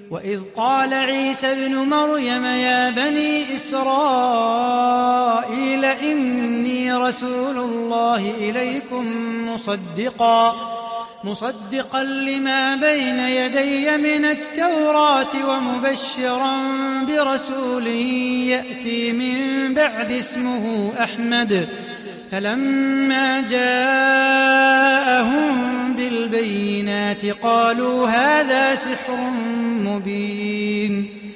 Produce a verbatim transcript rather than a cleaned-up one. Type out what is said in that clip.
وإذ قال عيسى ابن مريم يا بني إسرائيل إني رسول الله إليكم مصدقا مصدقا لما بين يدي من التوراة ومبشرا برسول يأتي من بعد اسمه أحمد فلما جاءهم بالبينات قالوا هذا سحر مبين